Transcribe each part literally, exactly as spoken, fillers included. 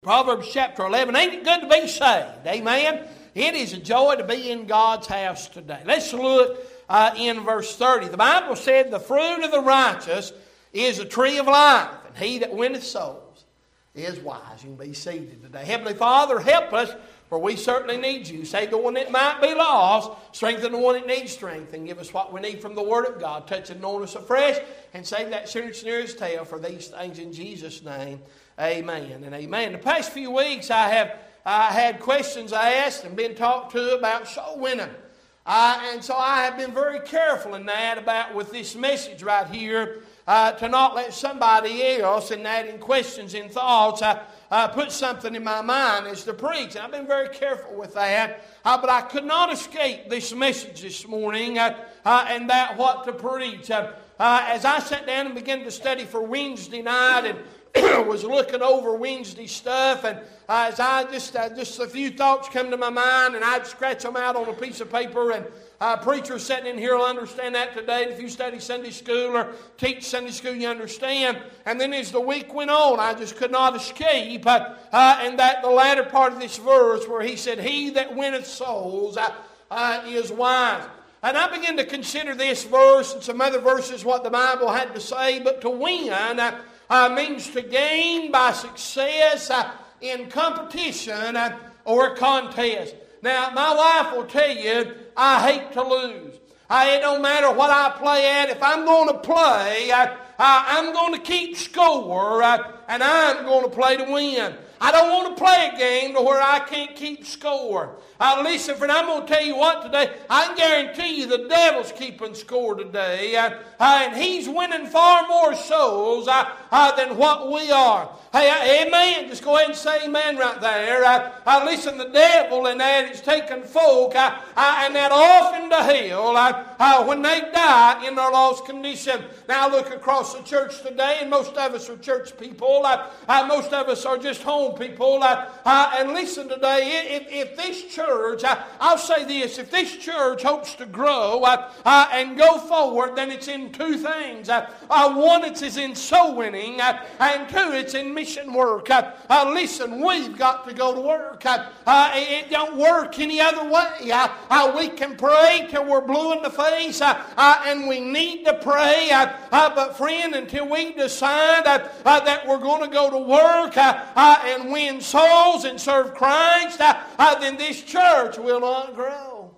Proverbs chapter eleven. Ain't it good to be saved? Amen. It is a joy to be in God's house today. Let's look uh, in verse thirty. The Bible said, "The fruit of the righteous is a tree of life, and he that winneth souls is wise." You can be seated today. Heavenly Father, help us, for we certainly need you. Save the one that might be lost. Strengthen the one that needs strength, and give us what we need from the Word of God. Touch and anoint us afresh, and save that sinner's nearest tail. For these things in Jesus' name, amen and amen. The past few weeks I have I had questions asked and been talked to about soul winning. Uh, and so I have been very careful in that about with this message right here uh, to not let somebody else in adding questions and thoughts uh, uh, put something in my mind as to preach. And I've been very careful with that. Uh, but I could not escape this message this morning uh, uh, and that what to preach. Uh, uh, as I sat down and began to study for Wednesday night and was looking over Wednesday stuff, and uh, as I just uh, just a few thoughts come to my mind, and I'd scratch them out on a piece of paper. And uh, preachers sitting in here will understand that today. If you study Sunday school or teach Sunday school, you understand. And then as the week went on, I just could not escape, uh, uh, and that the latter part of this verse where he said, "He that winneth souls uh, uh, is wise." And I began to consider this verse and some other verses what the Bible had to say. But to win Uh, Uh, means to gain by success uh, in competition uh, or contest. Now, my wife will tell you, I hate to lose. Uh, it don't matter what I play at. If I'm going to play, uh, uh, I'm going to keep score, uh, and I'm going to play to win. I don't want to play a game to where I can't keep score. Uh, listen, friend, I'm going to tell you what today. I can guarantee you the devil's keeping score today. Uh, uh, and he's winning far more souls uh, uh, than what we are. Hey, uh, amen. Just go ahead and say amen right there. Uh, uh, listen, the devil and that is taking folk uh, uh, and that off into hell uh, uh, when they die in their lost condition. Now I look across the church today, and most of us are church people. Uh, uh, most of us are just home people. Uh, uh, and listen today, if, if this church, uh, I'll say this, if this church hopes to grow uh, uh, and go forward, then it's in two things. Uh, uh, one, it's in soul winning, uh, and two, it's in mission work. Uh, uh, listen, we've got to go to work. Uh, uh, it don't work any other way. Uh, uh, we can pray till we're blue in the face, uh, uh, and we need to pray. Uh, uh, but friend, until we decide uh, uh, that we're going to go to work uh, uh, and win souls and serve Christ, uh, uh, then this church will not grow.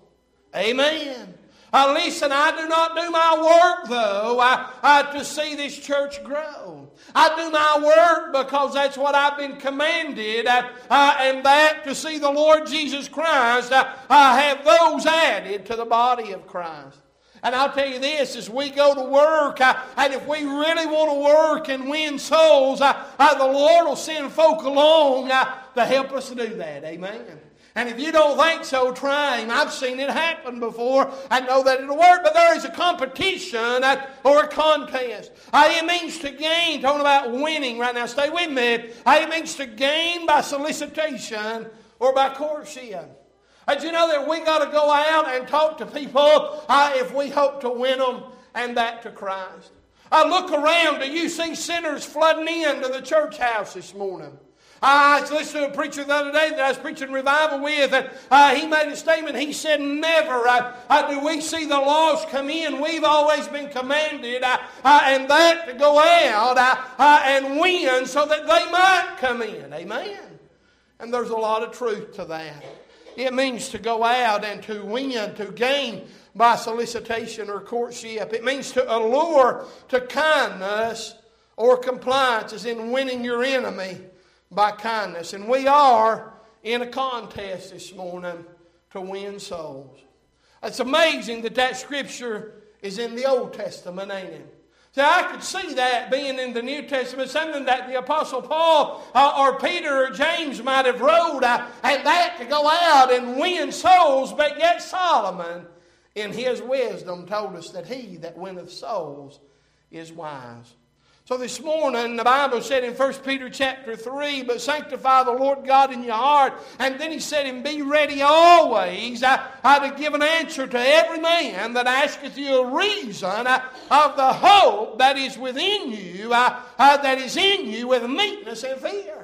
Amen. Uh, listen, I do not do my work, though, uh, uh, to see this church grow. I do my work because that's what I've been commanded, uh, uh, and that to see the Lord Jesus Christ uh, uh, have those added to the body of Christ. And I'll tell you this, as we go to work, uh, and if we really want to work and win souls, uh, uh, the Lord will send folk along uh, to help us do that. Amen. And if you don't think so, try him. I've seen it happen before. I know that it'll work, but there is a competition uh, or a contest. Uh, it means to gain, talking about winning right now. Stay with me. Uh, it means to gain by solicitation or by courtship. Uh, do you know that we got to go out and talk to people uh, if we hope to win them, and that to Christ? Uh, look around. Do you see sinners flooding into the church house this morning? I was listening to a preacher the other day that I was preaching revival with, and uh, he made a statement. He said, never uh, uh, do we see the lost come in. We've always been commanded, uh, uh, and that to go out uh, uh, and win so that they might come in. Amen. And there's a lot of truth to that. It means to go out and to win, to gain by solicitation or courtship. It means to allure to kindness or compliance, as in winning your enemy by kindness. And we are in a contest this morning to win souls. It's amazing that that scripture is in the Old Testament, ain't it? See, I could see that being in the New Testament, something that the Apostle Paul uh, or Peter or James might have wrote, uh, and that to go out and win souls. But yet Solomon, in his wisdom, told us that he that winneth souls is wise. So this morning, the Bible said in First Peter chapter three, but sanctify the Lord God in your heart. And then he said, and be ready always uh, uh, to give an answer to every man that asketh you a reason uh, of the hope that is within you, uh, uh, that is in you with meekness and fear.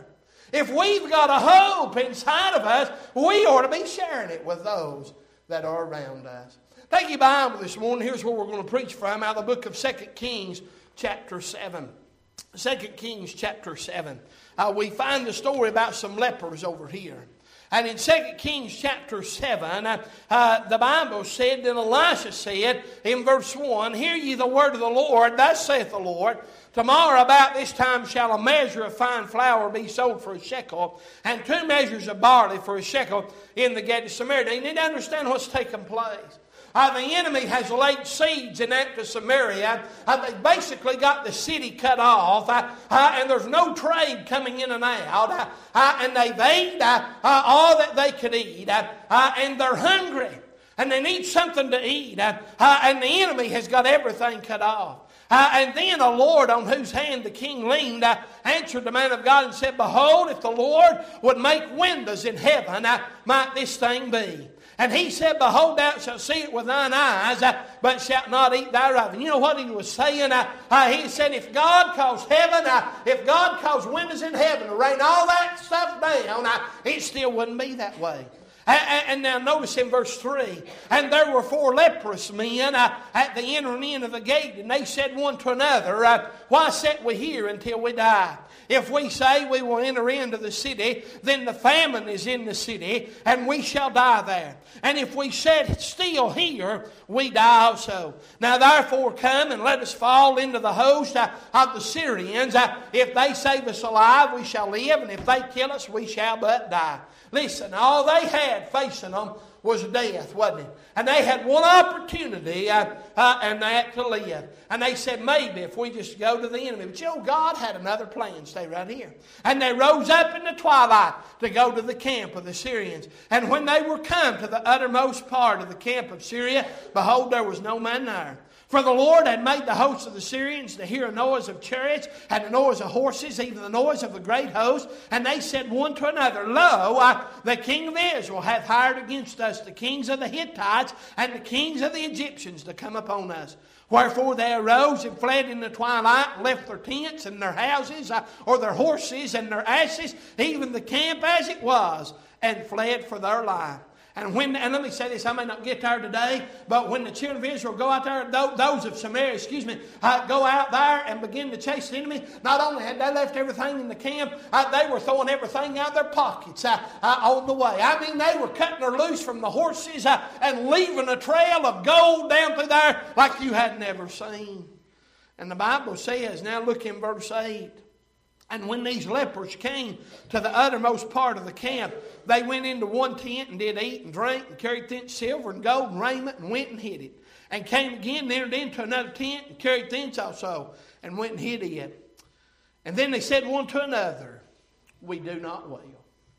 If we've got a hope inside of us, we ought to be sharing it with those that are around us. Take your Bible this morning. Here's where we're going to preach from, out of the book of Second Kings chapter seven. Second Kings chapter seven. Uh, we find the story about some lepers over here. And in Second Kings chapter seven, uh, uh, the Bible said, then Elisha said in verse one, hear ye the word of the Lord, thus saith the Lord, tomorrow about this time shall a measure of fine flour be sold for a shekel, and two measures of barley for a shekel in the gate of Samaria. You need to understand what's taking place. Uh, the enemy has laid siege in that to Samaria. Uh, they basically got the city cut off, uh, uh, and there's no trade coming in and out. Uh, uh, and they've ate uh, uh, all that they could eat, uh, uh, and they're hungry, and they need something to eat. Uh, uh, and the enemy has got everything cut off. Uh, and then a Lord on whose hand the king leaned uh, answered the man of God and said, behold, if the Lord would make windows in heaven, uh, might this thing be? And he said, behold, thou shalt see it with thine eyes, uh, but shalt not eat thereof. And you know what he was saying? Uh, uh, he said, if God caused heaven, uh, if God caused windows in heaven to rain all that stuff down, uh, it still wouldn't be that way. And now notice in verse three, and there were four leprous men uh, at the entering in of the gate, and they said one to another, uh, why sit we here until we die? If we say we will enter into the city, then the famine is in the city, and we shall die there. And if we sit still here, we die also. Now therefore come and let us fall into the host uh, of the Syrians. Uh, if they save us alive, we shall live, and if they kill us, we shall but die. Listen, all they had facing them was death, wasn't it? And they had one opportunity, uh, uh, and that to live. And they said, maybe if we just go to the enemy. But you know, God had another plan. Stay right here. And they rose up in the twilight to go to the camp of the Syrians. And when they were come to the uttermost part of the camp of Syria, behold, there was no man there. For the Lord had made the hosts of the Syrians to hear a noise of chariots and the noise of horses, even the noise of a great host. And they said one to another, lo, uh, the king of Israel hath hired against us the kings of the Hittites and the kings of the Egyptians to come upon us. Wherefore they arose and fled in the twilight, and left their tents and their houses, uh, or their horses and their asses, even the camp as it was, and fled for their life. And when, and let me say this, I may not get there today, but when the children of Israel go out there, those of Samaria, excuse me, uh, go out there and begin to chase the enemy, not only had they left everything in the camp, uh, they were throwing everything out of their pockets uh, uh, on the way. I mean, they were cutting her loose from the horses uh, and leaving a trail of gold down through there like you had never seen. And the Bible says, now look in verse eight, and when these lepers came to the uttermost part of the camp, they went into one tent and did eat and drink and carried thence silver and gold and raiment and went and hid it. And came again and entered into another tent and carried thence also and went and hid it. And then they said one to another, we do not well.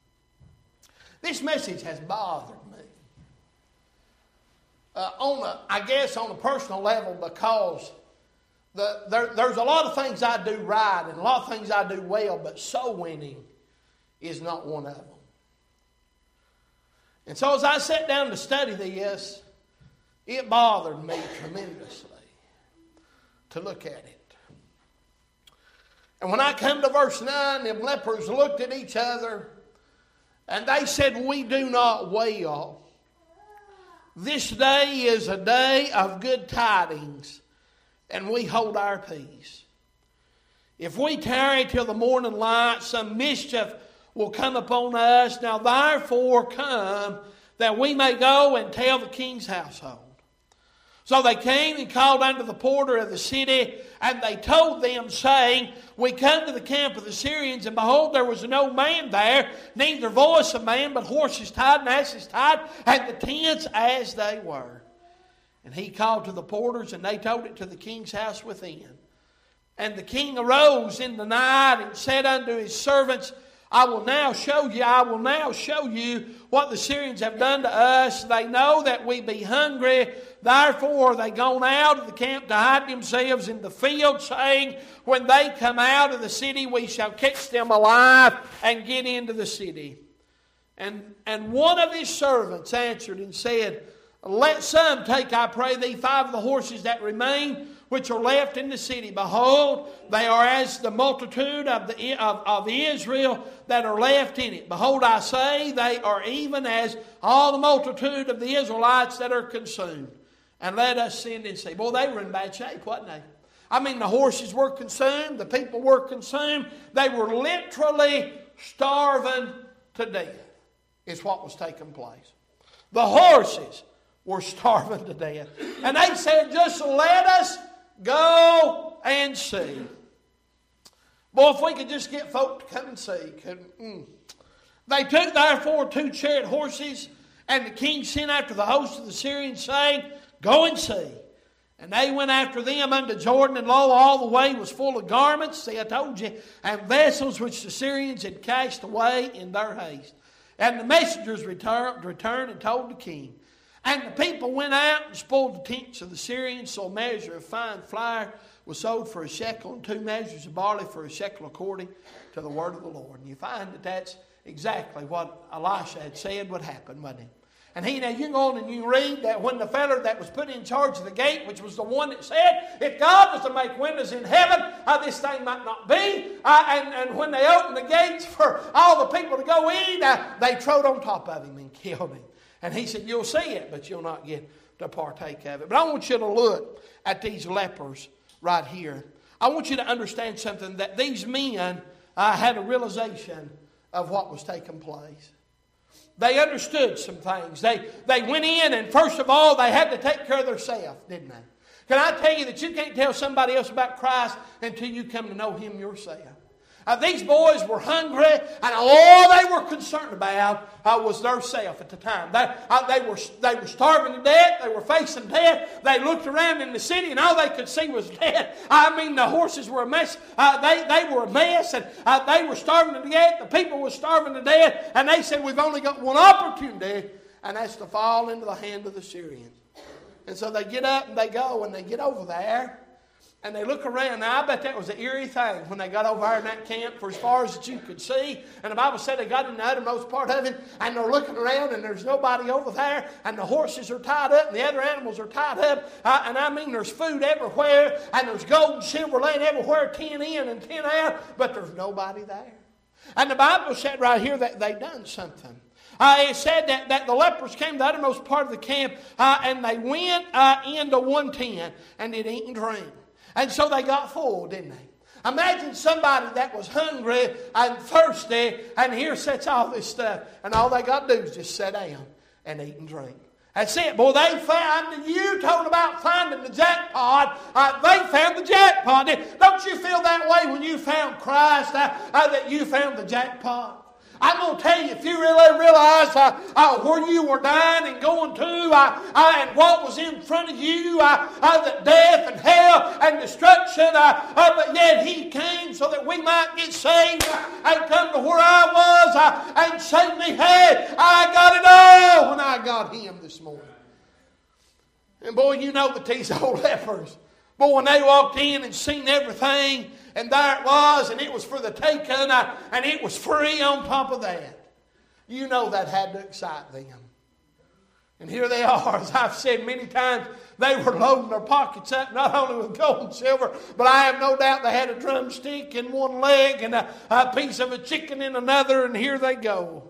This message has bothered me. Uh, on a, I guess on a personal level, because The, there, there's a lot of things I do right and a lot of things I do well, but soul winning is not one of them. And so as I sat down to study this, it bothered me tremendously to look at it. And when I come to verse nine, them lepers looked at each other and they said, we do not well. This day is a day of good tidings, and we hold our peace. If we tarry till the morning light, some mischief will come upon us. Now therefore come, that we may go and tell the king's household. So they came and called unto the porter of the city, and they told them, saying, we come to the camp of the Syrians, and behold, there was no man there, neither voice of man, but horses tied and asses tied, and the tents as they were. And he called to the porters, and they told it to the king's house within. And the king arose in the night and said unto his servants, I will now show you, I will now show you what the Syrians have done to us. They know that we be hungry. Therefore are they gone out of the camp to hide themselves in the field, saying, when they come out of the city, we shall catch them alive and get into the city. And, and one of his servants answered and said, let some take, I pray thee, five of the horses that remain, which are left in the city. Behold, they are as the multitude of, the, of, of Israel that are left in it. Behold, I say, they are even as all the multitude of the Israelites that are consumed. And let us send and see. Boy, they were in bad shape, wasn't they? I mean, the horses were consumed. The people were consumed. They were literally starving to death. Is what was taking place. The horses were starving to death. And they said, just let us go and see. Boy, if we could just get folk to come and see. Could, mm. They took therefore two chariot horses, and the king sent after the host of the Syrians, saying, go and see. And they went after them unto Jordan, and lo, all the way was full of garments, see, I told you, and vessels which the Syrians had cast away in their haste. And the messengers returned, returned and told the king. And the people went out and spoiled the tents of the Syrians, so a measure of fine flour was sold for a shekel, and two measures of barley for a shekel, according to the word of the Lord. And you find that that's exactly what Elisha had said would happen, wasn't it? And he, now you can go on and you can read that when the feller that was put in charge of the gate, which was the one that said, if God was to make windows in heaven, uh, this thing might not be. Uh, and, and when they opened the gates for all the people to go in, uh, they trod on top of him and killed him. And he said, you'll see it, but you'll not get to partake of it. But I want you to look at these lepers right here. I want you to understand something, that these men uh, had a realization of what was taking place. They understood some things. They, they went in, and first of all, they had to take care of themselves, didn't they? Can I tell you that you can't tell somebody else about Christ until you come to know Him yourself? Uh, these boys were hungry, and all they were concerned about uh, was their self at the time. They, uh, they, were, they were starving to death. They were facing death. They looked around in the city, and all they could see was death. I mean, the horses were a mess. Uh, they, they were a mess, and uh, they were starving to death. The people were starving to death, and they said, we've only got one opportunity, and that's to fall into the hand of the Syrians. And so they get up, and they go, and they get over there. And they look around. Now, I bet that was an eerie thing when they got over there in that camp for as far as that you could see. And the Bible said they got in the uttermost part of it, and they're looking around, and there's nobody over there, and the horses are tied up, and the other animals are tied up. Uh, and I mean, there's food everywhere, and there's gold and silver laying everywhere, ten in and ten out, but there's nobody there. And the Bible said right here that they done something. Uh, it said that, that the lepers came to the uttermost part of the camp, uh, and they went uh, into one tent, and did eat and drink. And so they got full, didn't they? Imagine somebody that was hungry and thirsty, and here sits all this stuff, and all they got to do is just sit down and eat and drink. That's it. Boy, they found, you told about finding the jackpot. Uh, they found the jackpot. Don't you feel that way when you found Christ, uh, uh, that you found the jackpot? I'm going to tell you, if you really realize uh, uh, where you were dying and going to, uh, uh, and what was in front of you, uh, uh, the death and hell and destruction, uh, uh, but yet He came so that we might get saved uh, and come to where I was uh, and say me, hey, I got it all when I got Him this morning. And boy, you know that these old lepers, boy, when they walked in and seen everything, and there it was, and it was for the taking, uh, and it was free on top of that. You know that had to excite them. And here they are, as I've said many times, they were loading their pockets up not only with gold and silver, but I have no doubt they had a drumstick in one leg and a, a piece of a chicken in another, and here they go.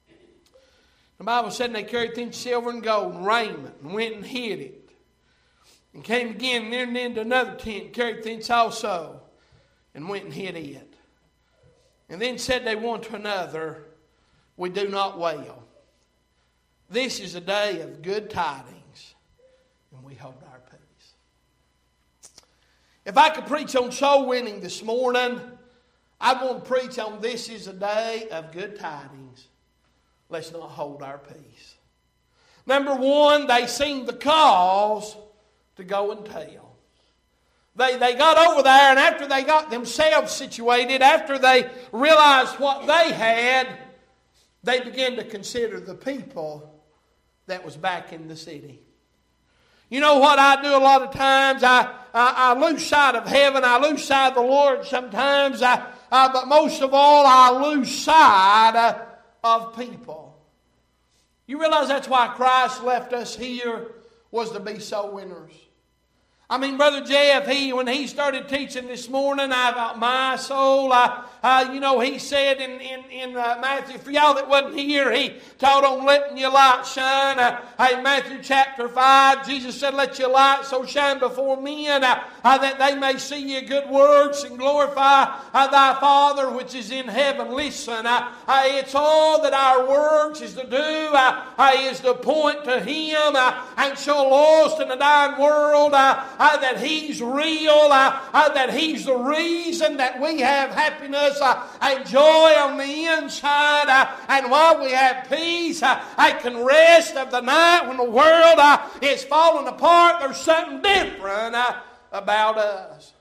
The Bible said they carried things silver and gold and raiment and went and hid it. And came again and entered into another tent, carried things also, and went and hid it. And then said they one to another, we do not wail. This is a day of good tidings, and we hold our peace. If I could preach on soul winning this morning, I want to preach on this is a day of good tidings. Let's not hold our peace. Number one, they seen the cause to go and tell. They, they got over there, and after they got themselves situated, after they realized what they had, they began to consider the people that was back in the city. You know what I do a lot of times? I, I, I lose sight of heaven. I lose sight of the Lord sometimes. I, uh, but most of all, I lose sight uh, of people. You realize that's why Christ left us here, was to be soul winners. I mean, Brother Jeff, he when he started teaching this morning about my soul, I, uh, you know, he said in, in, in uh, Matthew, for y'all that wasn't here, he taught on letting your light shine. Uh, in Matthew chapter five, Jesus said, let your light so shine before men uh, uh, that they may see your good works and glorify uh, thy Father which is in heaven. Listen, uh, uh, it's all that our works is to do, uh, uh, is to point to Him uh, and show lost in a dying world uh, uh, that He's real, uh, uh, that He's the reason that we have happiness uh, and joy on the inside, uh, and while we have peace, uh, I can rest of the night when the world uh, is falling apart. There's something different uh, about us.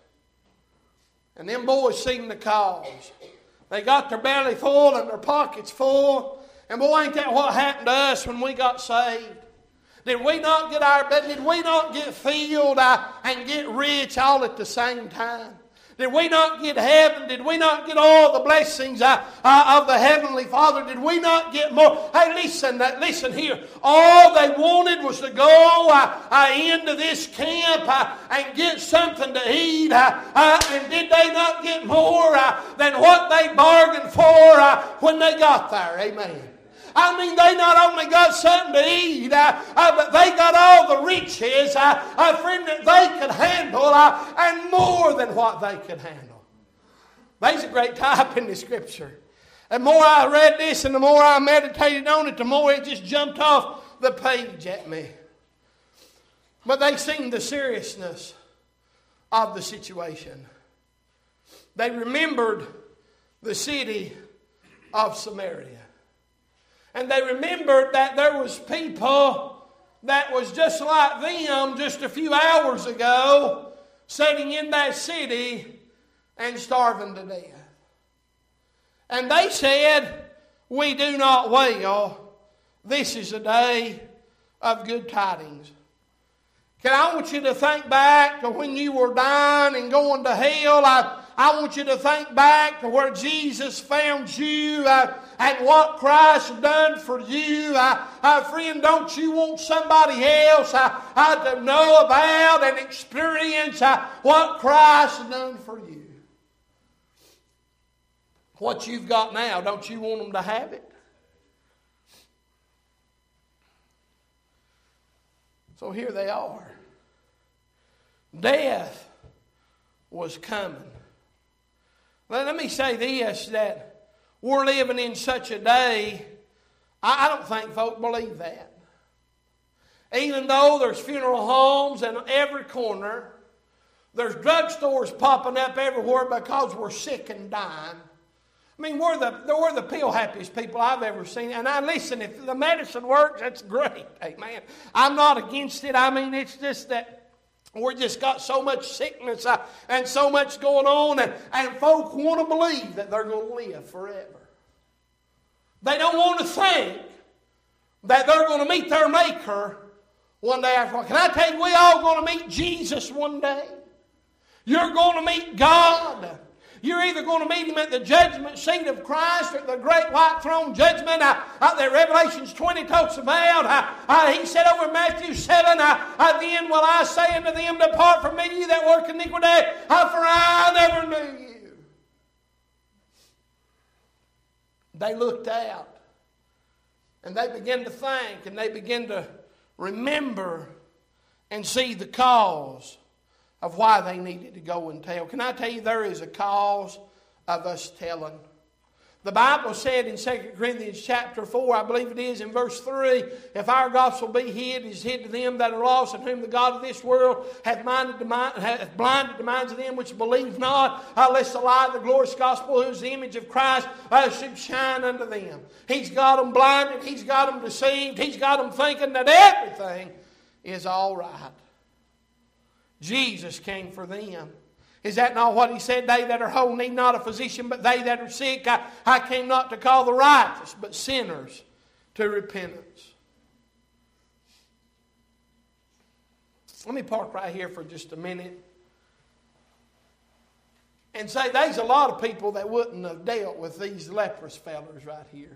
And them boys seen the cause. They got their belly full and their pockets full. And boy, ain't that what happened to us when we got saved? Did we not get our, did we not get filled uh, and get rich all at the same time? Did we not get heaven? Did we not get all the blessings uh, uh, of the Heavenly Father? Did we not get more? Hey, listen, uh, listen here. All they wanted was to go uh, uh, into this camp uh, and get something to eat. Uh, uh, and did they not get more uh, than what they bargained for uh, when they got there? Amen. I mean, they not only got something to eat, uh, uh, but they got all the riches, uh, uh, friend, that they could handle, uh, and more than what they could handle. There's a great type in the Scripture. The more I read this and the more I meditated on it, the more it just jumped off the page at me. But they seen the seriousness of the situation. They remembered the city of Samaria. And they remembered that there was people that was just like them just a few hours ago sitting in that city and starving to death. And they said, we do not wail. This is a day of good tidings. Can I want you to think back to when you were dying and going to hell. I, I want you to think back to where Jesus found you uh, and what Christ done for you. Uh, uh, friend, don't you want somebody else uh, uh, to know about and experience uh, what Christ has done for you? What you've got now, don't you want them to have it? So here they are. Death was coming. Let me say this, that we're living in such a day, I don't think folk believe that. Even though there's funeral homes in every corner, there's drugstores popping up everywhere because we're sick and dying. I mean, we're the, we're the pill happiest people I've ever seen. And I listen, if the medicine works, that's great. Amen. I'm not against it. I mean, it's just that we just got so much sickness uh, and so much going on. And, and folk want to believe that they're going to live forever. They don't want to think that they're going to meet their Maker one day after. Can I tell you, we all going to meet Jesus one day. You're going to meet God. You're either going to meet Him at the judgment seat of Christ or at the great white throne judgment uh, uh, that Revelations twenty talks about. Uh, uh, he said over in Matthew seven, uh, uh, then will I say unto them, depart from me, ye that work iniquity, uh, for I never knew you. They looked out and they began to think and they began to remember and see the cause of why they needed to go and tell. Can I tell you, there is a cause of us telling. The Bible said in Second Corinthians chapter four, I believe it is, in verse three, if our gospel be hid, it is hid to them that are lost, in whom the God of this world hath, minded the mind, hath blinded the minds of them which believe not, uh, lest the light of the glorious gospel, who is the image of Christ, uh, should shine unto them. He's got them blinded. He's got them deceived. He's got them thinking that everything is all right. Jesus came for them. Is that not what He said? They that are whole need not a physician, but they that are sick. I, I came not to call the righteous, but sinners to repentance. Let me park right here for just a minute and say there's a lot of people that wouldn't have dealt with these leprous fellas right here.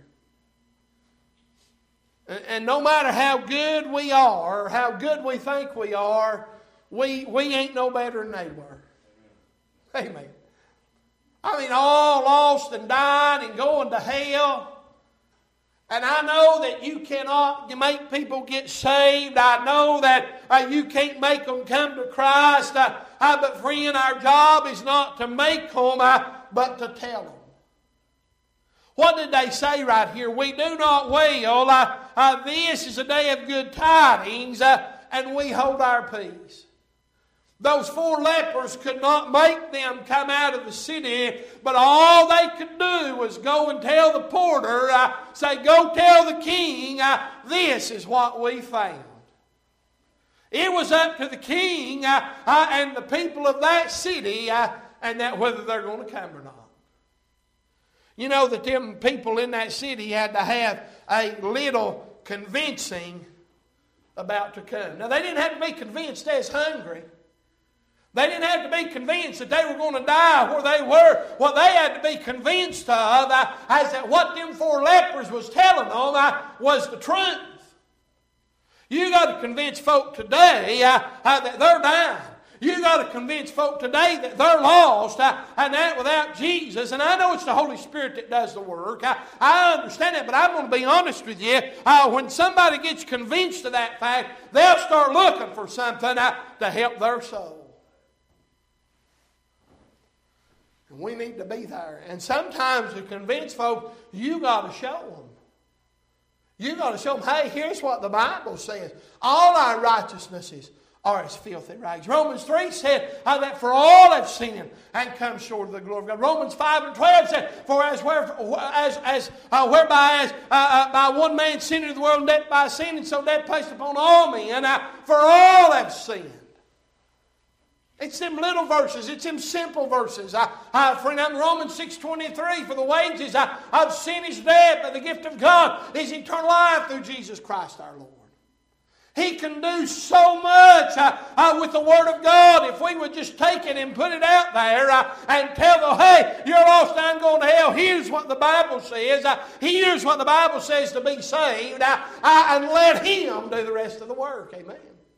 And, and no matter how good we are, or how good we think we are, we, we ain't no better than they were. Amen. I mean, all lost and dying and going to hell. And I know that you cannot make people get saved. I know that uh, you can't make them come to Christ. Uh, uh, but friend, our job is not to make them, uh, but to tell them. What did they say right here? We do not wail. Uh, uh, this is a day of good tidings, uh, and we hold our peace. Those four lepers could not make them come out of the city, but all they could do was go and tell the porter, uh, say, go tell the king, uh, this is what we found. It was up to the king uh, uh, and the people of that city uh, and that whether they're going to come or not. You know that them people in that city had to have a little convincing about to come. Now they didn't have to be convinced they was hungry. They didn't have to be convinced that they were going to die where they were. What they had to be convinced of uh, is that what them four lepers was telling them uh, was the truth. You got to convince folk today uh, uh, that they're dying. You got to convince folk today that they're lost uh, and that without Jesus. And I know it's the Holy Spirit that does the work. I, I understand that, but I'm going to be honest with you. Uh, when somebody gets convinced of that fact, they'll start looking for something uh, to help their soul. We need to be there. And sometimes to convince folks, you got to show them. You got to show them, hey, here's what the Bible says. All our righteousnesses are as filthy rags. Romans three said uh, that for all have sinned and come short of the glory of God. Romans five and twelve said, for as, where, as, as uh, whereby as uh, uh, by one man sin into the world, and death by sin, and so death placed upon all men, uh, for all have sinned. It's them little verses. It's them simple verses. I, I, friend, I'm Romans six twenty-three. For the wages I, of sin is death, but the gift of God is eternal life through Jesus Christ our Lord. He can do so much uh, uh, with the Word of God if we would just take it and put it out there uh, and tell them, hey, you're lost, I'm going to hell. Here's what the Bible says. Uh, here's what the Bible says to be saved. Uh, uh, and let Him do the rest of the work. Amen.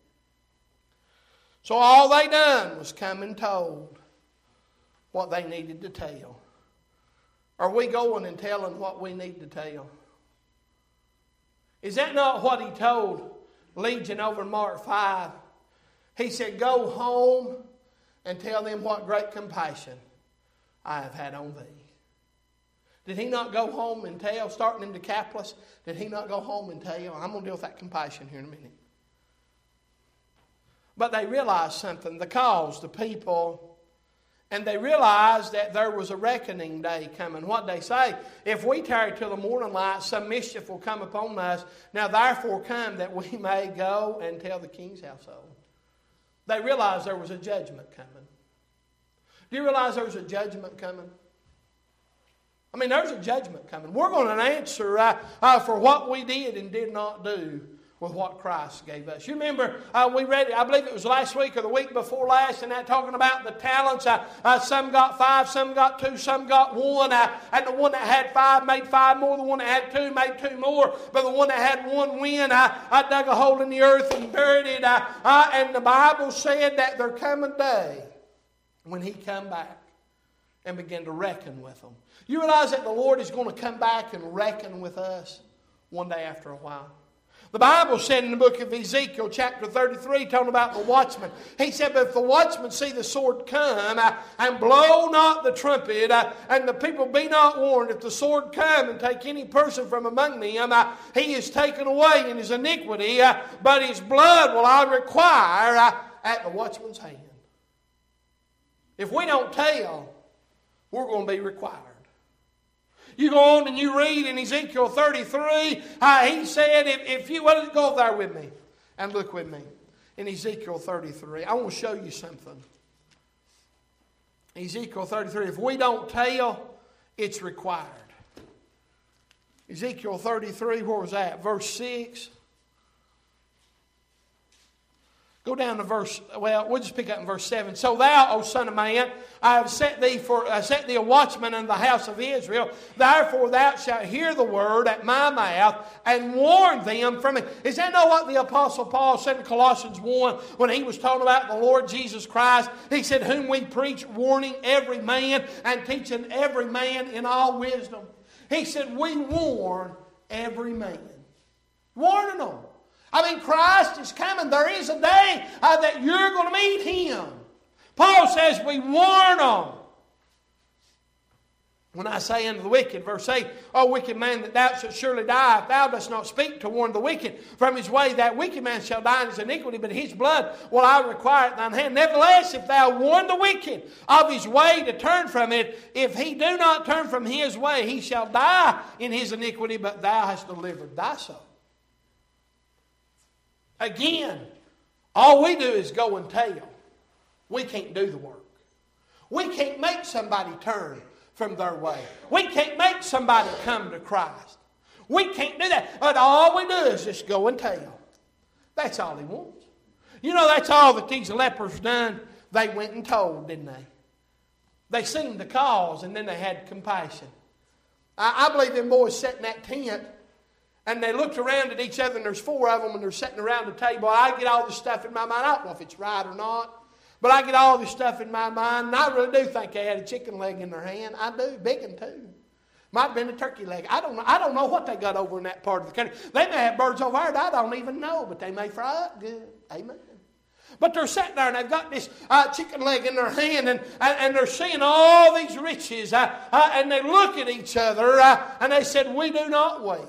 So all they done was come and told what they needed to tell. Are we going and telling what we need to tell? Is that not what he told Legion over in Mark five? He said, go home and tell them what great compassion I have had on thee. Did he not go home and tell, starting in Decapolis, did he not go home and tell? I'm going to deal with that compassion here in a minute. But they realized something, the cause, the people, and they realized that there was a reckoning day coming. What they say, if we tarry till the morning light, some mischief will come upon us. Now therefore come that we may go and tell the king's household. They realized there was a judgment coming. Do you realize there was a judgment coming? I mean, there's a judgment coming. We're going to answer uh, uh, for what we did and did not do with what Christ gave us. You remember, uh, we read, I believe it was last week or the week before last, and that talking about the talents. Uh, uh, some got five, some got two, some got one. Uh, and the one that had five made five more. The one that had two made two more. But the one that had one went, uh, I dug a hole in the earth and buried it. Uh, uh, and the Bible said that there come a day when He come back and begin to reckon with them. You realize that the Lord is going to come back and reckon with us one day after a while. The Bible said in the book of Ezekiel, chapter thirty-three, talking about the watchman. He said, but if the watchman see the sword come, uh, and blow not the trumpet, uh, and the people be not warned, if the sword come and take any person from among them, uh, he is taken away in his iniquity, uh, but his blood will I require uh, at the watchman's hand. If we don't tell, we're going to be required. You go on and you read in Ezekiel thirty-three, uh, he said, if, if you, well, go there with me and look with me. In Ezekiel thirty-three, I want to show you something. Ezekiel thirty-three, if we don't tell, it's required. Ezekiel thirty-three, where was that? Verse six. Go down to verse, well, we'll just pick up in verse seven. So thou, O son of man, I have set thee for uh, set thee a watchman in the house of Israel. Therefore thou shalt hear the word at my mouth and warn them from it. Is that not what the Apostle Paul said in Colossians one when he was talking about the Lord Jesus Christ? He said, whom we preach, warning every man and teaching every man in all wisdom. He said, we warn every man. Warning them. I mean, Christ is coming. There is a day uh, that you're going to meet Him. Paul says we warn them. When I say unto the wicked, verse eight, O wicked man, that thou shalt surely die, if thou dost not speak to warn the wicked from his way, that wicked man shall die in his iniquity, but his blood will I require at thine hand. Nevertheless, if thou warn the wicked of his way to turn from it, if he do not turn from his way, he shall die in his iniquity, but thou hast delivered thy soul. Again, all we do is go and tell. We can't do the work. We can't make somebody turn from their way. We can't make somebody come to Christ. We can't do that. But all we do is just go and tell. That's all He wants. You know, that's all that these lepers done. They went and told, didn't they? They seen the cause and then they had compassion. I, I believe them boys sat in that tent and they looked around at each other, and there's four of them, and they're sitting around the table. I get all this stuff in my mind. I don't know if it's right or not, but I get all this stuff in my mind, and I really do think they had a chicken leg in their hand. I do, big one too. Might have been a turkey leg. I don't know. I don't know what they got over in that part of the country. They may have birds over there that I don't even know, but they may fry up good. Amen. But they're sitting there and they've got this uh, chicken leg in their hand, and, and, and they're seeing all these riches, uh, uh, and they look at each other, uh, and they said, we do not wail.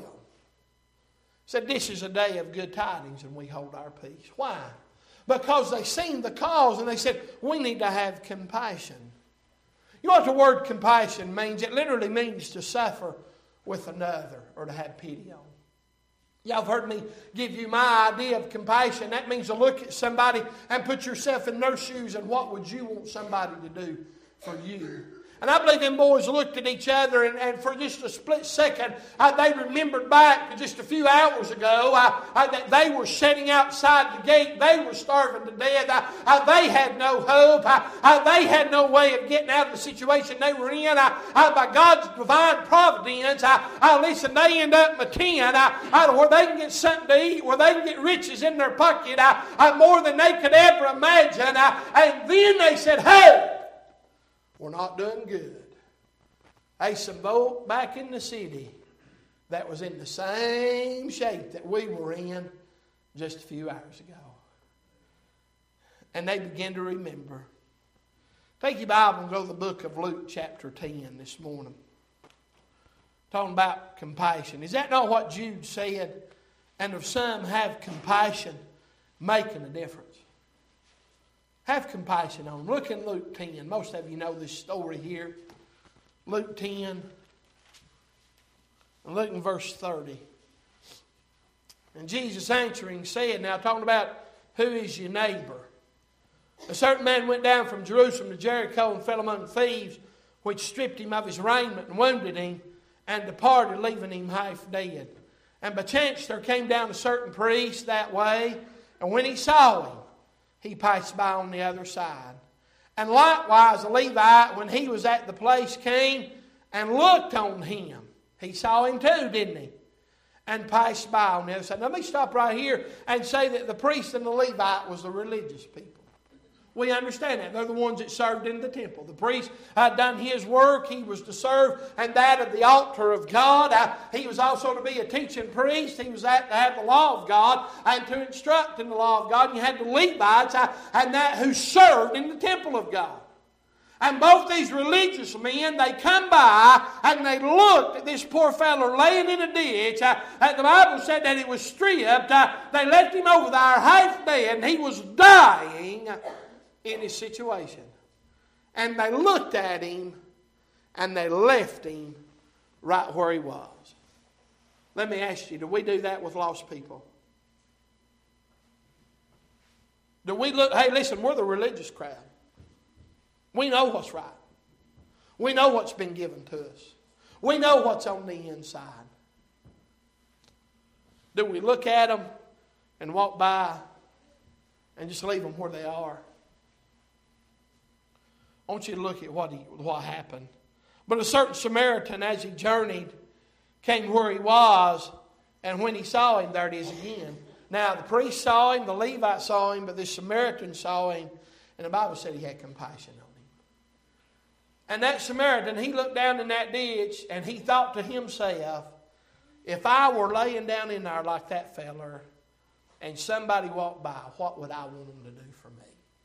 Said, this is a day of good tidings, and we hold our peace. Why? Because they seen the cause, and they said, we need to have compassion. You know what the word compassion means? It literally means to suffer with another, or to have pity on. Y'all have heard me give you my idea of compassion. That means to look at somebody and put yourself in their shoes, and what would you want somebody to do for you? And I believe them boys looked at each other, and, and for just a split second, uh, they remembered back to just a few hours ago uh, uh, that they were sitting outside the gate. They were starving to death. Uh, uh, they had no hope. Uh, uh, they had no way of getting out of the situation they were in. Uh, uh, by God's divine providence, uh, uh, listen, they end up in a tent uh, uh, where they can get something to eat, where they can get riches in their pocket, uh, uh, more than they could ever imagine. Uh, and then they said, hey, we're not doing good. There's some folk back in the city that was in the same shape that we were in just a few hours ago. And they began to remember. Take your Bible and go to the book of Luke chapter ten this morning. Talking about compassion. Is that not what Jude said? And if some have compassion, making a difference. Have compassion on them. Look in Luke ten. Most of you know this story here. Luke ten. And look in verse thirty. And Jesus answering said, now talking about who is your neighbor. A certain man went down from Jerusalem to Jericho and fell among thieves, which stripped him of his raiment and wounded him, and departed, leaving him half dead. And by chance there came down a certain priest that way, and when he saw him, he passed by on the other side. And likewise a Levite, when he was at the place, came and looked on him. He saw him too, didn't he? And passed by on the other side. Now, let me stop right here and say that the priest and the Levite was the religious people. We understand that. They're the ones that served in the temple. The priest had done his work. He was to serve and that of the altar of God. Uh, he was also to be a teaching priest. He was that to have the law of God and to instruct in the law of God. And you had the Levites uh, and that who served in the temple of God. And both these religious men, they come by and they looked at this poor fellow laying in a ditch. Uh, and the Bible said that he was stripped. Uh, they left him over there half dead, and he was dying in his situation. And they looked at him and they left him right where he was. Let me ask you, do we do that with lost people? Do we look, hey listen, we're the religious crowd. We know what's right. We know what's been given to us. We know what's on the inside. Do we look at them and walk by and just leave them where they are. I want you to look at what, he, what happened. But a certain Samaritan, as he journeyed, came where he was, and when he saw him, there it is again. Now, the priest saw him, the Levite saw him, but the Samaritan saw him, and the Bible said he had compassion on him. And that Samaritan, he looked down in that ditch, and he thought to himself, if I were laying down in there like that feller, and somebody walked by, what would I want them to do for me?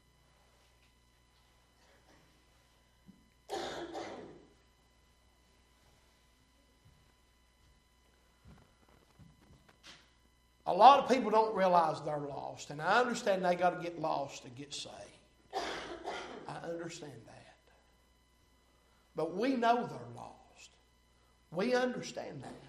A lot of people don't realize they're lost. And I understand they got to get lost to get saved. I understand that. But we know they're lost. We understand that.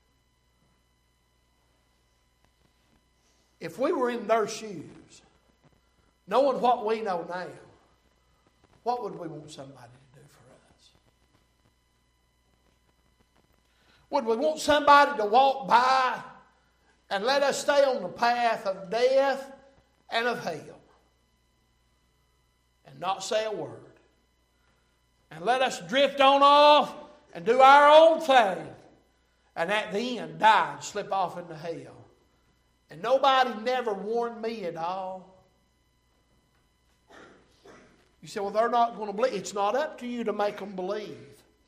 If we were in their shoes, knowing what we know now, what would we want somebody to do for us? Would we want somebody to walk by and let us stay on the path of death and of hell and not say a word? And let us drift on off and do our own thing, and at the end die and slip off into hell? And nobody never warned me at all. You say, well, they're not going to believe. It's not up to you to make them believe.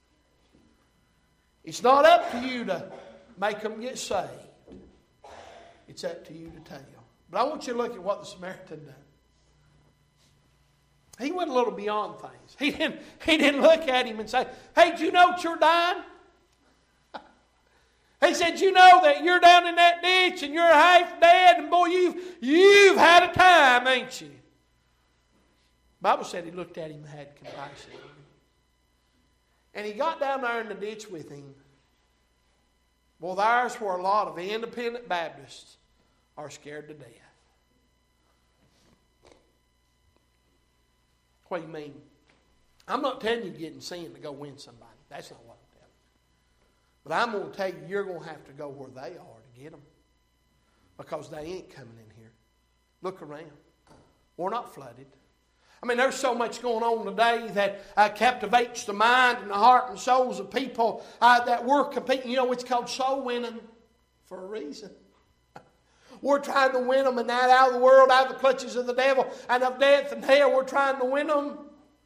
It's not up to you to make them get saved. It's up to you to tell. But I want you to look at what the Samaritan did. He went a little beyond things. He didn't, he didn't look at him and say, hey, do you know that you're dying? He said, you know that you're down in that ditch and you're half dead, and boy, you've, you've had a time, ain't you? The Bible said he looked at him and had compassion on him. And he got down there in the ditch with him. Well, there's where a lot of independent Baptists are scared to death. What do you mean? I'm not telling you to get in sin to go win somebody. That's not what I'm telling you. But I'm going to tell you, you're going to have to go where they are to get them. Because they ain't coming in here. Look around. We're not flooded. I mean, there's so much going on today that uh, captivates the mind and the heart and souls of people uh, that we're competing. You know, it's called soul winning for a reason. We're trying to win them and that out of the world, out of the clutches of the devil and of death and hell. We're trying to win them.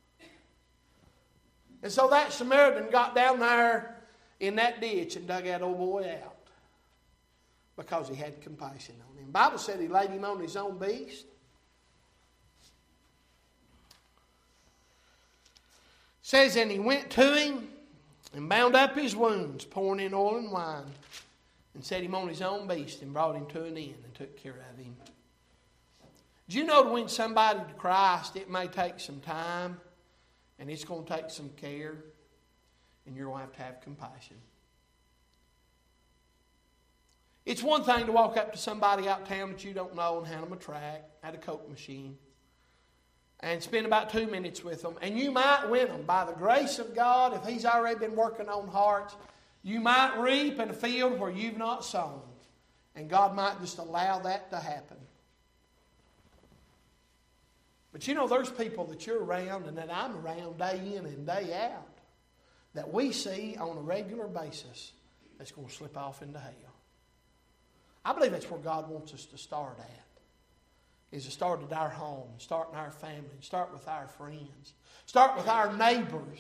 And so that Samaritan got down there in that ditch and dug that old boy out because he had compassion on him. The Bible said he laid him on his own beast. It says, and he went to him and bound up his wounds, pouring in oil and wine, and set him on his own beast and brought him to an inn and took care of him. Do you know to win somebody to Christ, it may take some time, and it's going to take some care, and you're going to have to have compassion. It's one thing to walk up to somebody out of town that you don't know and hand them a tract at a Coke machine and spend about two minutes with them, and you might win them. By the grace of God, if He's already been working on hearts, you might reap in a field where you've not sown, and God might just allow that to happen. But you know, there's people that you're around and that I'm around day in and day out that we see on a regular basis that's going to slip off into hell. I believe that's where God wants us to start at. Is to start at our home, start in our family, start with our friends, start with our neighbors.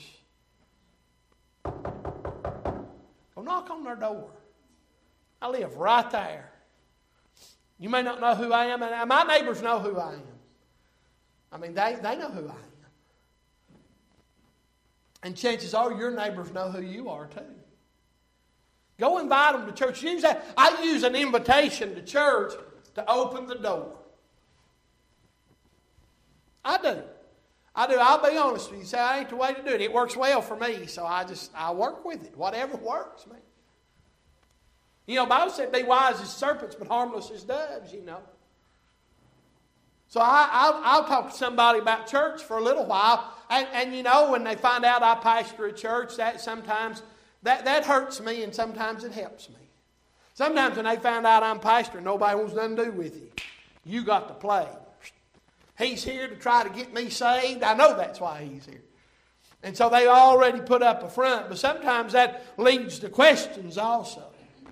Go knock on their door. I live right there. You may not know who I am, and my neighbors know who I am. I mean, they, they know who I am. And chances are your neighbors know who you are too. Go invite them to church. Use that. I use an invitation to church to open the door. I do. I do. I'll be honest with you. Say, I ain't the way to do it. It works well for me, so I just, I work with it. Whatever works, man. You know, the Bible said, be wise as serpents, but harmless as doves, you know. So I, I'll, I'll talk to somebody about church for a little while, and, and you know, when they find out I pastor a church, that sometimes, that, that hurts me, and sometimes it helps me. Sometimes when they find out I'm pastor, nobody wants nothing to do with you. You got to play. He's here to try to get me saved. I know that's why he's here. And so they already put up a front. But sometimes that leads to questions also.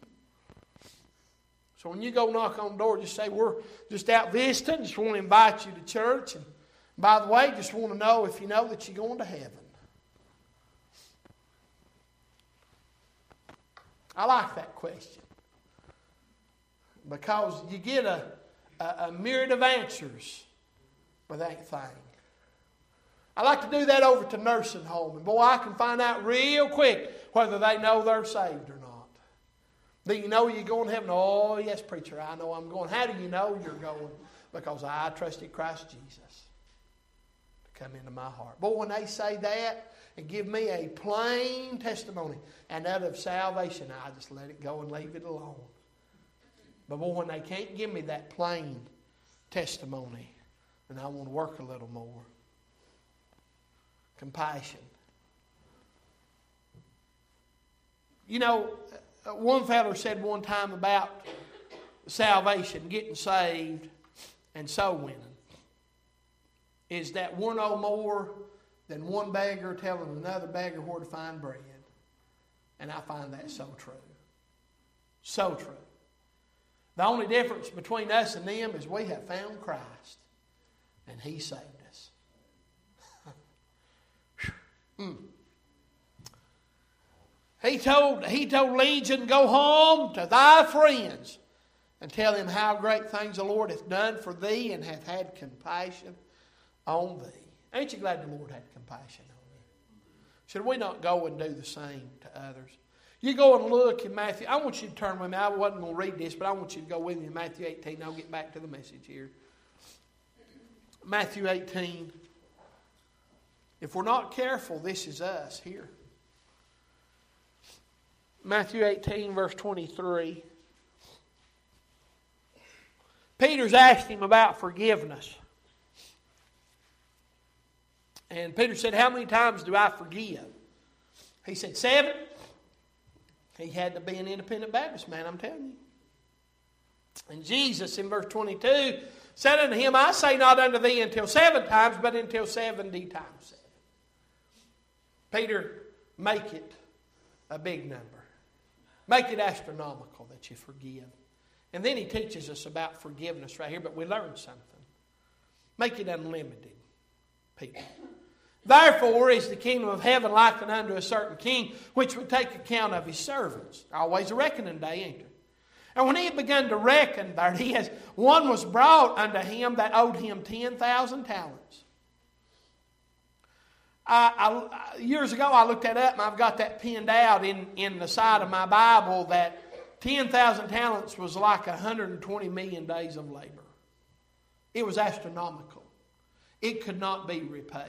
So when you go knock on the door, just say, we're just out visiting. Just want to invite you to church. And by the way, just want to know if you know that you're going to heaven. I like that question. Because you get a, a, a myriad of answers with that thing. I like to do that over to nursing home. And boy, I can find out real quick whether they know they're saved or not. Do you know you're going to heaven? Oh, yes, preacher, I know I'm going. How do you know you're going? Because I trusted Christ Jesus to come into my heart. Boy, when they say that and give me a plain testimony and out of salvation, I just let it go and leave it alone. But boy, when they can't give me that plain testimony, then I want to work a little more. Compassion. You know, one fellow said one time about salvation, getting saved, and soul winning, is that we're no more than one beggar telling another beggar where to find bread. And I find that so true. So true. The only difference between us and them is we have found Christ, and He saved us. mm. He told, he told Legion, go home to thy friends and tell them how great things the Lord hath done for thee and hath had compassion on thee. Ain't you glad the Lord had compassion on you? Should we not go and do the same to others? You go and look in Matthew. I want you to turn with me. I wasn't going to read this, but I want you to go with me in Matthew eighteen. I'll get back to the message here. Matthew eighteen. If we're not careful, this is us here. Matthew eighteen, verse twenty-three. Peter's asked him about forgiveness. And Peter said, how many times do I forgive? He said, seven. He had to be an independent Baptist man, I'm telling you. And Jesus, in verse twenty-two, said unto him, I say not unto thee until seven times, but until seventy times seven. Peter, make it a big number. Make it astronomical that you forgive. And then he teaches us about forgiveness right here, but we learn something. Make it unlimited, Peter. Therefore is the kingdom of heaven likened unto a certain king, which would take account of his servants. Always a reckoning day, ain't it? And when he had begun to reckon, there he is, one was brought unto him that owed him ten thousand talents. I, I, years ago I looked that up and I've got that pinned out in, in the side of my Bible that ten thousand talents was like one hundred twenty million days of labor. It was astronomical. It could not be repaid.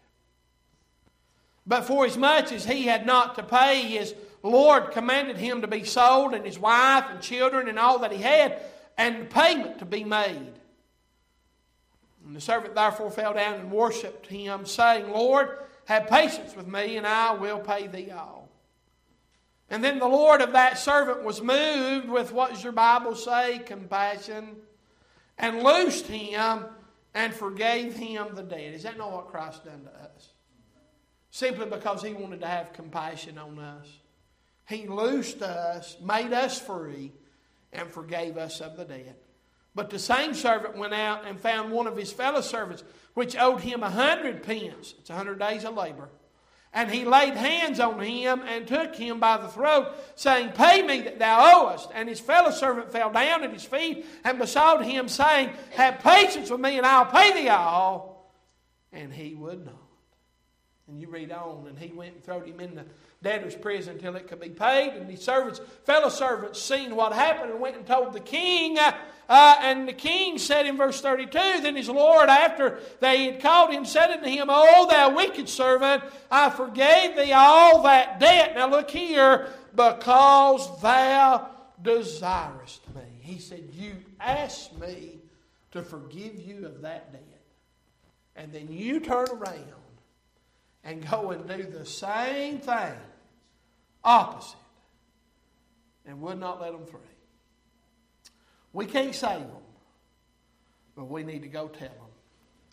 But for as much as he had not to pay, his Lord commanded him to be sold and his wife and children and all that he had, and payment to be made. And the servant therefore fell down and worshipped him, saying, Lord, have patience with me, and I will pay thee all. And then the Lord of that servant was moved with, what does your Bible say, compassion, and loosed him and forgave him the debt. Is that not what Christ done to us? Simply because He wanted to have compassion on us. He loosed us, made us free, and forgave us of the debt. But the same servant went out and found one of his fellow servants, which owed him a hundred pence. It's a hundred days of labor. And he laid hands on him and took him by the throat, saying, Pay me that thou owest. And his fellow servant fell down at his feet and besought him, saying, Have patience with me, and I'll pay thee all. And he would not. And you read on, and he went and threw him in the debtor's prison until it could be paid. And the servants, fellow servants seen what happened and went and told the king. Uh, uh, and the king said in verse thirty-two, Then his Lord, after they had called him, said unto him, O thou wicked servant, I forgave thee all that debt. Now look here, because thou desirest me. He said, you asked me to forgive you of that debt. And then you turn around and go and do the same thing, opposite, and would not let them free. We can't save them, but we need to go tell them.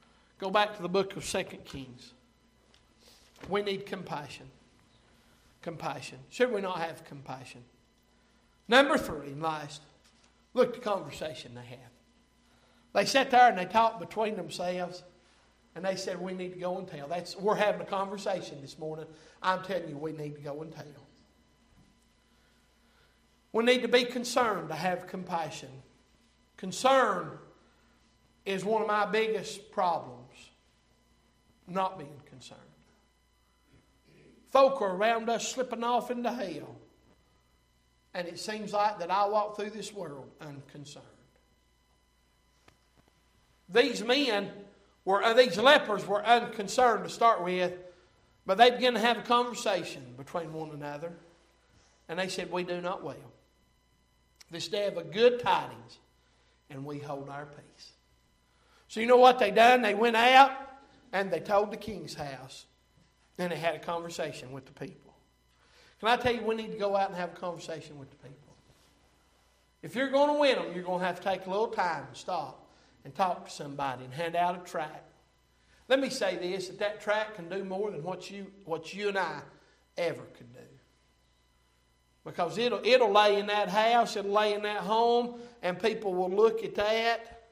Go back to the book of Second Kings. We need compassion. Compassion. Should we not have compassion? Number three, and last, look at the conversation they have. They sat there and they talked between themselves, and they said, we need to go and tell. That's, we're having a conversation this morning. I'm telling you, we need to go and tell. We need to be concerned, to have compassion. Concern is one of my biggest problems, not being concerned. Folk are around us slipping off into hell, and it seems like that I walk through this world unconcerned. These men were, uh, these lepers were unconcerned to start with, but they began to have a conversation between one another, and they said, we do not well. This day of a good tidings, and we hold our peace. So you know what they done? They went out and they told the king's house, and they had a conversation with the people. Can I tell you, we need to go out and have a conversation with the people. If you're going to win them, you're going to have to take a little time and stop and talk to somebody and hand out a tract. Let me say this, that that tract can do more than what you, what you and I ever could do. Because it'll, it'll lay in that house, it'll lay in that home, and people will look at that.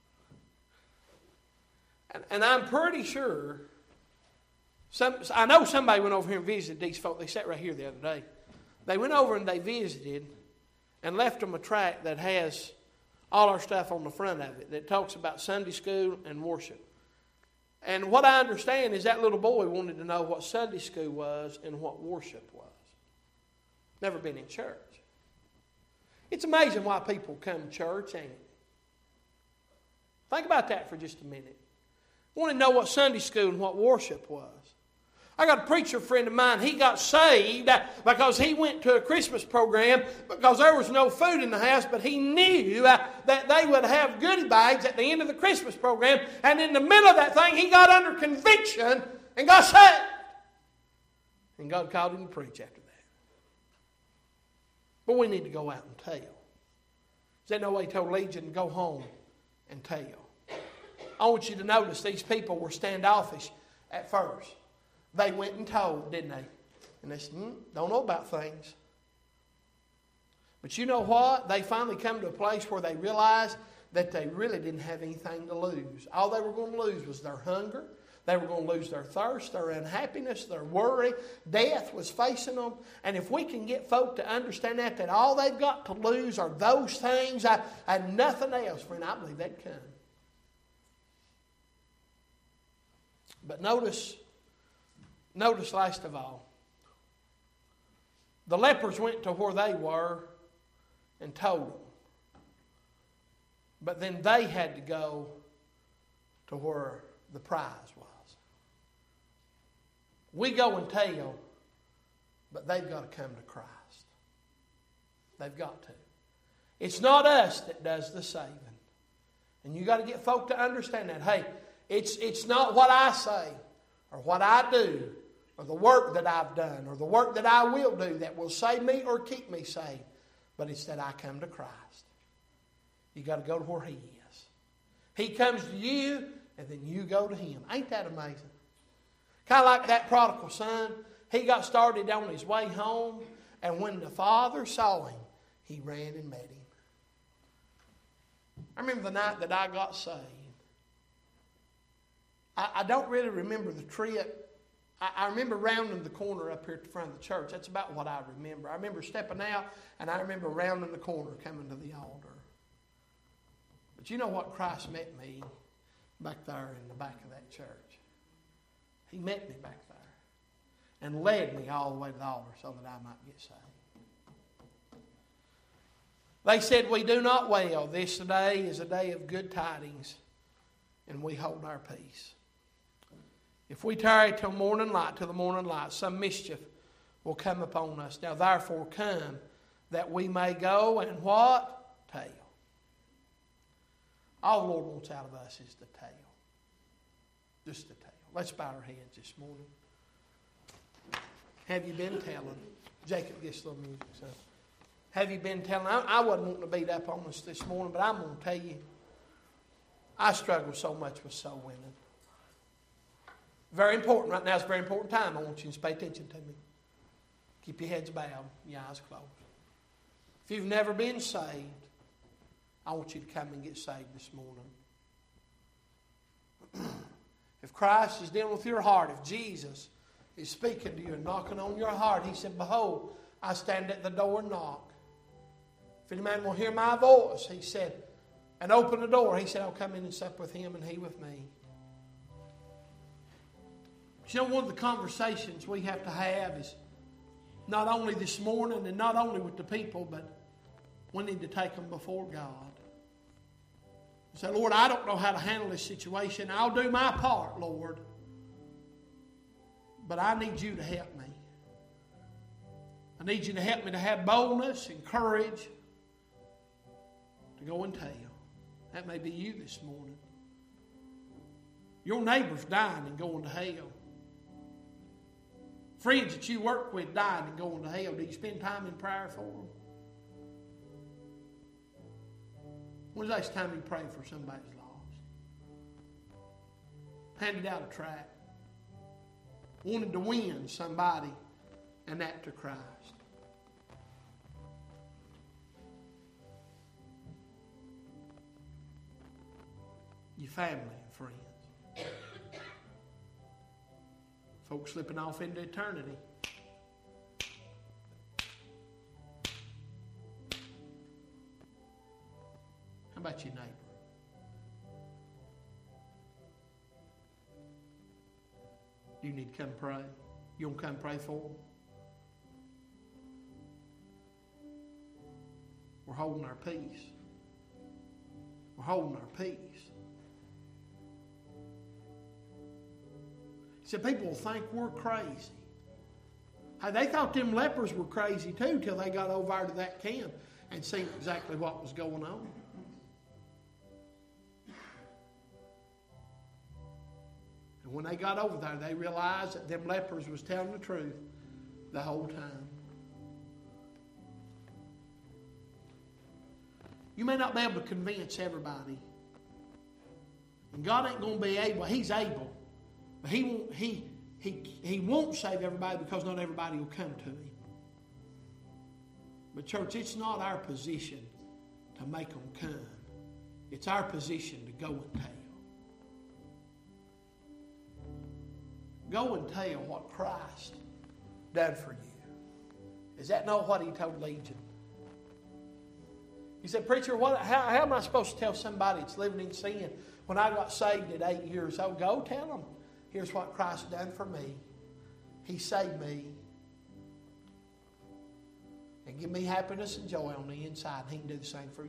And, and I'm pretty sure, some, I know somebody went over here and visited these folk. They sat right here the other day. They went over and they visited and left them a tract that has all our stuff on the front of it that talks about Sunday school and worship. And what I understand is that little boy wanted to know what Sunday school was and what worship was. Never been in church. It's amazing why people come to church, ain't it? Think about that for just a minute. I want to know what Sunday school and what worship was. I got a preacher friend of mine, he got saved because he went to a Christmas program because there was no food in the house, but he knew that they would have goodie bags at the end of the Christmas program, and in the middle of that thing, he got under conviction and got saved. And God called him to preach after that. But we need to go out and tell. Is that no way he told Legion to go home and tell? I want you to notice these people were standoffish at first. They went and told, didn't they? And they said, mm, don't know about things. But you know what? They finally come to a place where they realized that they really didn't have anything to lose. All they were going to lose was their hunger. They were going to lose their thirst, their unhappiness, their worry. Death was facing them. And if we can get folk to understand that, that all they've got to lose are those things I, and nothing else, friend, I believe they'd come. But notice, notice last of all, the lepers went to where they were and told them. But then they had to go to where the prize was. We go and tell, but they've got to come to Christ. They've got to. It's not us that does the saving. And you got to get folk to understand that. Hey, it's, it's not what I say or what I do or the work that I've done or the work that I will do that will save me or keep me saved. But it's that I come to Christ. You got to go to where He is. He comes to you and then you go to Him. Ain't that amazing? Kind of like that prodigal son. He got started on his way home, and when the father saw him, he ran and met him. I remember the night that I got saved. I, I don't really remember the trip. I, I remember rounding the corner up here at the front of the church. That's about what I remember. I remember stepping out, and I remember rounding the corner coming to the altar. But you know what? Christ met me back there in the back of that church. He met me back there and led me all the way to the altar so that I might get saved. They said, we do not wail. This day is a day of good tidings, and we hold our peace. If we tarry till morning light, till the morning light, some mischief will come upon us. Now therefore come, that we may go and what? Tell. All the Lord wants out of us is to tell. Just to tell. Let's bow our heads this morning. Have you been telling? Jacob gets a little music, son. Have you been telling? I, I wasn't wanting to beat up on us this morning, but I'm going to tell you, I struggle so much with soul winning. Very important. Right now it's a very important time. I want you to pay attention to me. Keep your heads bowed, your eyes closed. If you've never been saved, I want you to come and get saved this morning. If Christ is dealing with your heart, if Jesus is speaking to you and knocking on your heart, He said, behold, I stand at the door and knock. If any man will hear my voice, He said, and open the door, He said, I'll come in and sup with him and he with me. You know, one of the conversations we have to have is not only this morning and not only with the people, but we need to take them before God. Say, Lord, I don't know how to handle this situation. I'll do my part, Lord. But I need you to help me. I need you to help me to have boldness and courage to go and tell. That may be you this morning. Your neighbor's dying and going to hell. Friends that you work with dying and going to hell. Do you spend time in prayer for them? When's the last time you prayed for somebody's lost? Handed out a tract. Wanted to win somebody and that to Christ. Your family and friends. Folks slipping off into eternity. How about your neighbor? You need to come pray. You want to come pray for them? We're holding our peace. We're holding our peace. He said, people will think we're crazy. Hey, they thought them lepers were crazy too till they got over to that camp and seen exactly what was going on. And when they got over there, they realized that them lepers was telling the truth the whole time. You may not be able to convince everybody. And God ain't going to be able. He's able. But he won't, he, he, he won't save everybody because not everybody will come to Him. But church, it's not our position to make them come. It's our position to go and tell. Go and tell what Christ done for you. Is that not what He told Legion? He said, preacher, what, how, how am I supposed to tell somebody that's living in sin when I got saved at eight years old? Go tell them. Here's what Christ done for me. He saved me. And give me happiness and joy on the inside. He can do the same for you.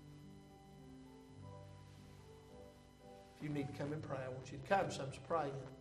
If you need to come and pray, I want you to come. Someone's praying.